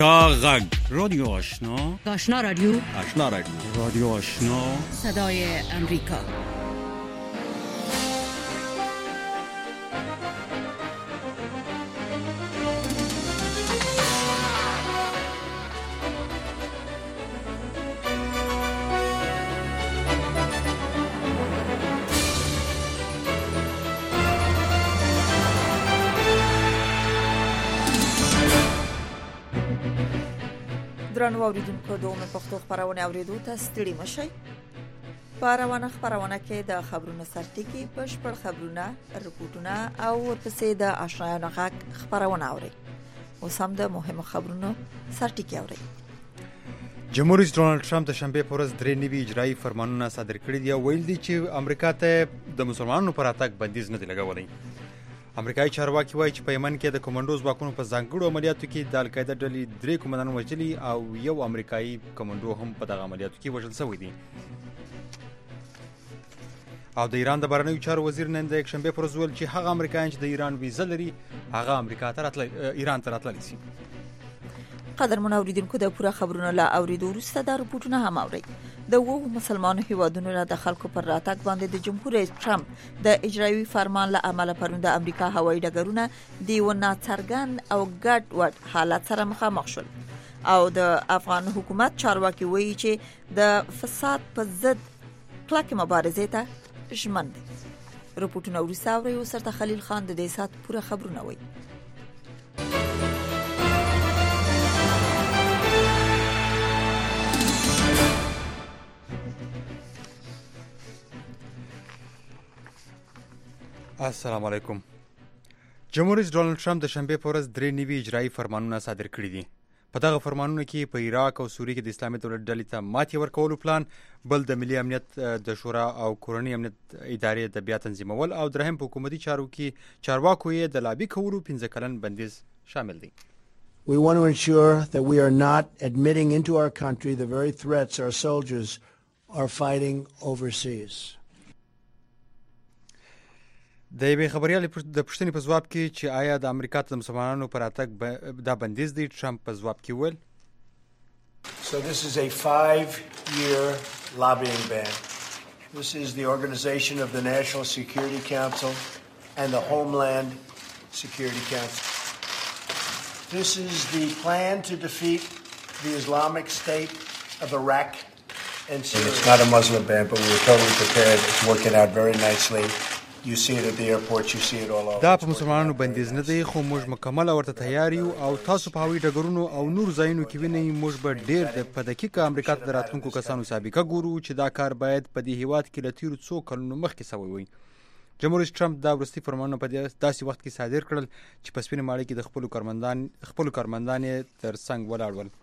غږ رادیو آشنا رادیو رادیو آشنا صدای امریکا. درنو اوریدونکو د اومه پښتو خبرونه اوریدو ته ستړي مشئ. په روانه خبرونه کې د خبرونو سرټکی بشپړ خبرونه، رپورټونه او ورپسې د آشنایانو غږ خبرونه اوري. اوس هم د مهمو خبرونو سرټکی اوري. جمهور رئیس ډونالد ټرمپ د شنبه پر ورځ درې نوي اجرایي فرمانونه صادر کړي دي او ویل دي چې امریکا ته د مسلمانانو پر اتاک بندیز نه دی لګولای. امریکایي چارواکي وایي چې په یمن کې د کمانډو ځواکونو په ځانګړو عملیاتو کې د القاعده ډلې 3 کمانډان وژلي او یو امریکایي کمانډو هم په دغه عملیاتو کې وژل شوی دی. او د ایران د بهرنیو چارو وزیر نن د یکشنبه پر ورځ ویل چې هغه امریکایان چې د ایران ویزه لري هغه ایران ته راتللی شي. قدرمن اوریدونکو د پوره خبرونو لا اوریدو وروسته د رپورټونو هم اوري. د وو مسلمانانو هیوادونو له خلکو پر راتګ باندې د جمهور رئیس ټرمپ د اجرایي فرمان له عمله پروند امریکا هوایي ډګرونه دیونه څرګند او ګډ وډ حالت سره مخامخ شول او د افغان حکومت چارواکي وایي چې د فساد په ضد کلک مبارزه ته ژمن دي. رپورټونه وروسته اوري او سرته خلیل خان د دې سات پوره خبرونه وایي. السلام علیکم. جمهور رئیس ډونالد ټرمپ د شنبه په ورځ درې نوي اجرایي فرمانونه صادر کړي دي. په دغه فرمانونو کې په عراق او سوریه کې د اسلامي دولت ډلې ته ماتې ورکولو پلان، بل د ملي امنیت د شورا او کورنۍ امنیت ادارې د بیا تنظیمول او درهم په حکومتي چارو کې چارواکو یې د لابي کولو 15 کلن بندیز شامل دي. We want to ensure that we are not admitting into our country the very threats our soldiers are fighting overseas. د یوې خبریالې د پوښتنې په ځواب کې چې آیا د امریکا ته د مسلمانانو پر راتګ دا بندیز دی، ټرمپ په ځواب کې وویل So this is a 5-year lobbying ban. This is the organization of the National Security Council and the Homeland Security Council. This is the plan to defeat the Islamic State of Iraq and Syria. It's not a Muslim ban, but we're totally prepared. It's working out very nicely. You see it at the airports, you see it all over. دا په مسلمانانو بندیز نه دی، خو موږ مکمل ورته تیار یو او تاسو په هوایي ډګرونو او نور ځایونو کې وینئ. موږ به ډېر په دقیقه امریکا ته د راتلونکو کسانو سابقه ګورو چې دا کار باید په دې هیواد کې له تیرو 2 کلونو مخکې شوی وي. جمهور رئیس ټرمپ دا وروستي فرمانونه په داسې وخت کې صادر کړل چې په سپینې ماڼۍ کې د خپلو کارمندان تر څنګ ولاړ ول.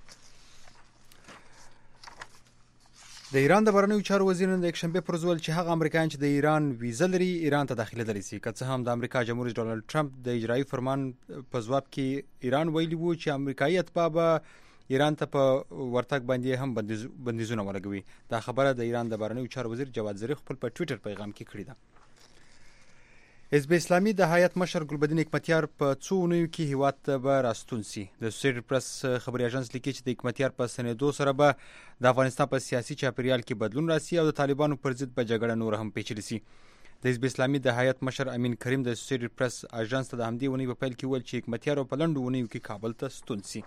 د ایران د بهرنیو چارو وزیر نن د یکشنبه پر ورځ ویل چې هغه امریکایان چې د ایران ویزه لري ایران ته داخلېدلی شي. که څه هم د امریکا جمهور رئیس ډونالد ټرمپ د اجرایي فرمان په ځواب کې ایران ویلي وو چې امریکایي اتباع به ایران ته په ورتګ باندې هم بندیزونه ولګوي. دا خبره د ایران د بهرنیو چارو وزیر جواد ظریف خپل په ټویټر پیغام کې کړې ده. حزب اسلامي د هیات مشر ګلبدین حکمتیار په 2 اونیو کې هیواد ته به راستون شي. د اسوسییټډ پریس خبري اژانس لیکي چې د حکمتیار په سنېدو سره به د افغانستان په سیاسي چاپیریال کې بدلون راسي او د طالبانو پر ضد به جګړه نور هم پیچلې شي. د حزب اسلامي د هیات مشر امین کریم د اسوسییټډ پریس اژانس ته د همدې اونۍ په پیل کې ویل چې حکمتیار په لنډو اونیو کې کابل ته ستون شي.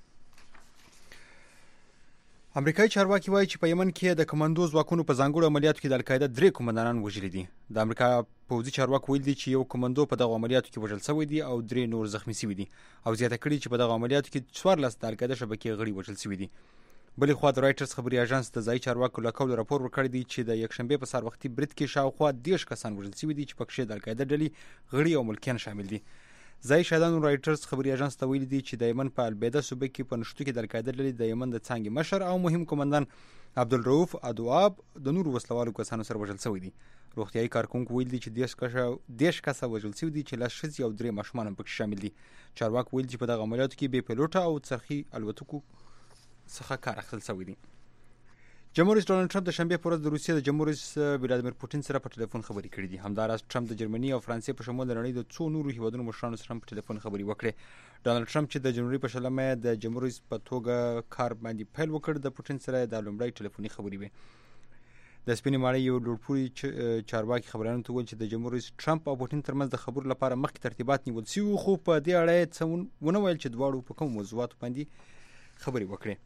امریکایي چارواکي وایي چې په یمن کې د کمانډو ځواکونو په ځانګړو عملیاتو کې د القاعده 3 کمانډانان وژلي دي. د امریکا پوځي چارواکي ویل دي چې یو کمانډو په دغه عملیاتو کې وژل شوی دی او 3 نور زخمی شوي دي او زیاته کړي چې په دغه عملیاتو کې 14 د القاعده شبکې غړي وژل شوي دي. بلې خوا د رایټرز خبري اژانس د ځایي چارواکو له قوله راپور ورکړی دی چې د یکشنبه په سهار وختي برید کې شاوخوا 10 کسان وژل شوي دي چې پکې د القاعده ډلې غړي او ملکیان شامل دي. ځایي شاهدانو رایټرز خبري اژانس ته ویلي دي چې د یمن په البیده صوبه کې په نشټو کې د القاعده ډلې د یمن د څانګې مشر او مهم کمانډان عبدالرؤف ادواب د نورو وسلوالو کسانو سره وژل شوی دي. روغتیایي کارکونکو ویل دي چې 10 کسه وژل شوي دي چې 2 ښځې او 3 ماشومان هم پکې شامل دي. چارواکو ویل چې په دغه عملیاتو کې بې پیلوټه او څرخي الوتکو څخه کار اخیستل شوی دی. جمهور رئیس ډونالد ټرمپ د شنبه پر ورځ د روسیې د جمهور رئیس ولادیمیر پوتین سره په ټلیفون خبرې کړې دي. همداراز ټرمپ د جرمني او فرانسې په شمول د نړۍ د څو نورو هیوادونو مشرانو سره په ټلیفون خبرې وکړې. ډونالد ټرمپ چې د جنوري په شلمه د جمهور رئیس په توګه کار باندې پیل وکړ، د پوتین سره د لومړۍ ټلیفوني خبرې وې. د سپینې ماڼۍ یو لوړپوړي چارواکي خبرانو ته وویل چې د جمهور رئیس ټرمپ او پوتین ترمنځ د خبرو لپاره مخکې ترتیبات نیول شوي، خو په دې اړه یې څه ونه ویل چې دواړو په کوم موضوعاتو باندې خبرې وکړې.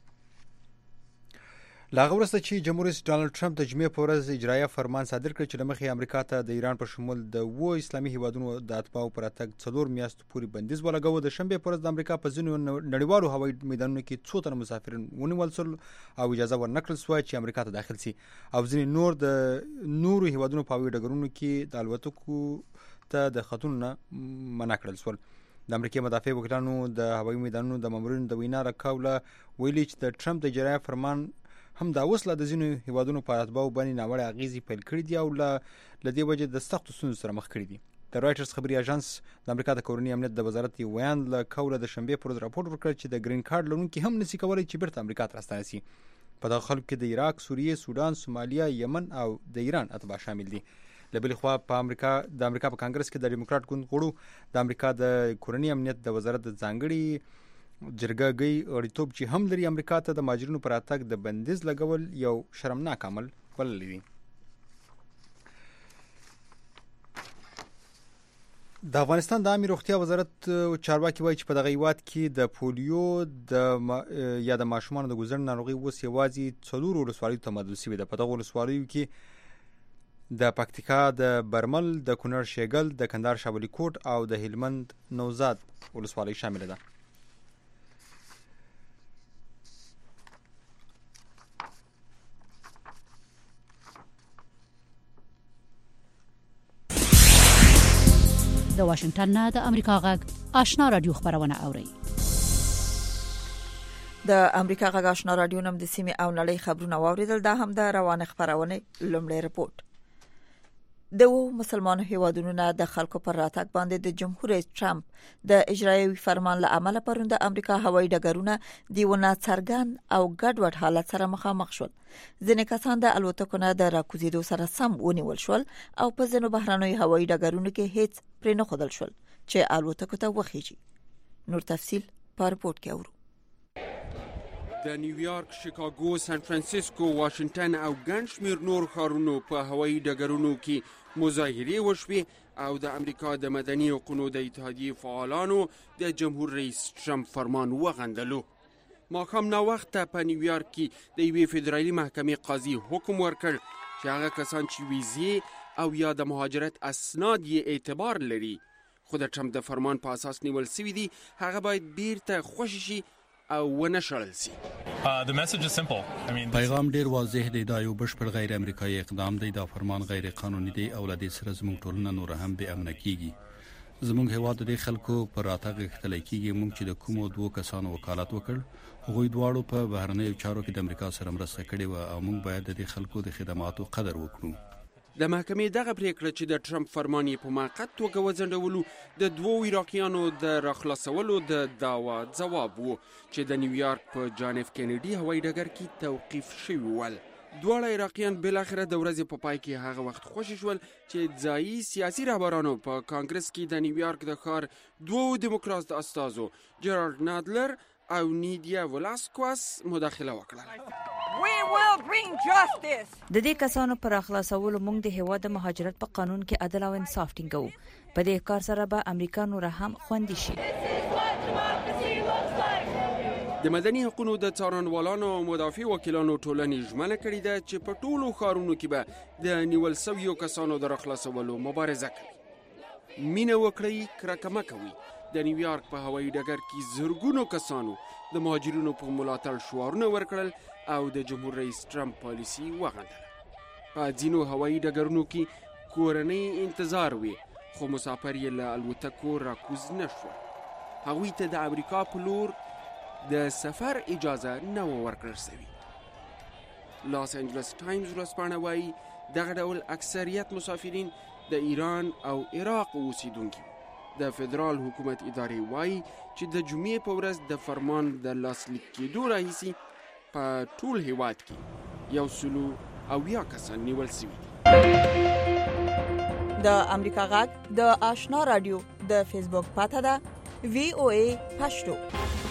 لا غوړسته چې جمهور رئیس ډونالد ټرمپ د جمعې په ورځ اجرایه فرمان صادر کړ چې لمخې امریکا ته د ایران په شمول د 8 اسلامي هیوادونو د اتباعو پر اتګ 4 میاشتو پورې بندیز ولګاوه. د شنبه په ورځ د امریکا په ځینو نړیوالو هوایي میدانونو کې څو تنه مسافرین ونیول شول او اجازه ورنکړل شوه چې امریکا ته داخل شي، او ځینې نور د نورو هیوادونو په هوایي ډګرونو کې د الوتکو ته د خطونو نه منع کړل شول. د امریکا مدافع وکیلانو د هوایي میدانونو د مامورینو د وینا راکوله ویلي چې د ټرمپ د اجرایه فرمان هم دا وسله د ځینو هیوادونو په اتباعو باندې ناوړه اغیزې پیل کړي دي او له دې وجې د سختو ستونزو سره مخ کړي دي. د رایټرز خبري اژانس د امریکا د کورني امنیت د وزارت یو ویان له کوله د شنبه پر ورځ راپور ورکړ چې د گرین کارت لرونکي هم نشي کولای چې بیرته امریکا ته راستنه شي. په دغه خلکو کې د عراق، سوریه، سودان، سومالیا، یمن او د ایران اتباع شامل دي. له بلې خوا د امریکا په کانګرس کې د ډیموکرات ګوند غړو د امریکا د کورني امنیت د وزارت د ځانګړي جرګهګي اړیتوب چې هم لري امریکا ته د مهاجرینو پر اتګ د بندیز لګول یو شرمناک عمل بللی دي. د افغانستان د عامه روغتیا وزارت چارواکي وایي چې په دغه هیواد کې د پولیو یا د ماشومانو د ګوزن ناروغي اوس یوازې 4 ولسوالیو ته محدود شوې ده. په دغه ولسوالیو کې د پکتیکا، د برمل، د کونړ شیګل، د کندهار شاولی کوټ او د هلمند نوزاد ولسوالۍ شامل ده. د واشنگټن نه د امریکا غږ آشنا رادیو خبرونه اوري. د امریکا غږ آشنا رادیو نم د سیمه او نړۍ خبرونه واوریدل. دا هم د روانه خبرونه لومړی رپورت. د مسلمانو هیوادونو نه د خلکو پر راتګ باندې د جمهور رئیس ټرمپ د اجرایوي فرمان له عمله پروند امریکا هوایي ډګرونه دیونه څرګند او ګډوډ حالت سره مخامخ شول. ځینې کسان د الوتکو نه د راکوزیدو سره سم ونیول شول او په ځینو بهرنیو هوایي ډګرونو کې هیڅ پرې نه ښودل شول چې الوتکو ته وخیږي. نور تفصیل په رپورت کې اورو. د نیویارک، شیکاګو، سان فرانسیسکو، واشنگټن او ګڼ شمېر نور ښارونو په هوایي ډګرونو کې مظاهرې وشوې او د امریکا د مدني حقوقو د اتحادیې فعالانو د جمهور رئیس ټرمپ فرمان وغندلو. ماښام ناوخته په نیویارک کې د یوې فدرالي محکمې قاضي حکم ورکړ چې هغه کسان چې ویزې او یا د مهاجرت اسناد یې اعتبار لري خو د ټرمپ د فرمان په اساس نیول شوي دي، هغه باید بیرته خوشي شي او ونه شړل شي. پیغام ډیر واضح دی، دا یو بشپړ غیر امریکایي اقدام دی. دا فرمان غیر قانوني دی او لدې سره زموږ ټولنه نور هم بې امنه کیږي. زموږ هیواد د خلکو پر راتګ اختلای کیږي. موږ چې د کومو 2 کسانو وکالت وکړ، هغوی دواړو په بهرنیو چارو کې د امریکا سره مرسته کړې و او موږ باید د خلکو د خدماتو قدر وکړو. د محکمې دغه پریکړه چې د ټرمپ فرمان یې په موقت توګه وځنډولو د 2 عراقیانو د راخلاصولو د دعوا ځواب وو چې د نیویارک په جان اف کینیډي هوایي ډګر کې توقیف شوي ول. دواړه عراقیان بالاخره د ورځې په پای کې هغه وخت خوشي شول چې ځایي سیاسي رهبرانو په کانګرس کې د نیویارک د ښار 2 دیموکرات استازو جرارد نادلر او نیدیا ولاسکواس مداخله وکړه. د دې کسانو پر اخلاصولو موږ د هیواد د مهاجرت په قانون کې عدل او انصاف ټینګو. په دې کار سره به امریکا نور هم خوندي شي. د مدني حقوقو د څارنوالانو او مدافع وکیلانو ټولنې ژمنه کړې ده چې په ټولو ښارونو کې به د نیول شویو کسانو د راخلاصولو مبارزه کوي. مینه وکړئ، کرکه مه کوئ. د نیویارک په هوایي ډګر کې زرګونو کسانو د مهاجرینو په ملاتړ شعارونه ورکړل او د جمهور رئیس ټرمپ پالیسي وغندله. په ځینو هوایي ډګرونو کې کورنۍ انتظار وي خو مسافر یې له الوتکو راکوز نه شول. هغوی ته د امریکا په لور د سفر اجازه نه ورکړل شوې. لاس انجلس ټایمز ورځپاڼه وایي دغه ډول اکثریت مسافرین د ایران او عراق اوسیدونکي. د فدرال حکومت ادارې وایي چې د جمعې په ورځ د فرمان د لاسلیک کېدو راهیسې په ټول هیواد کې 100 کسان نیول شوي. د امریکا غږ د آشنا رادیو د فیسبوک پاڼه ده VOA پښتو.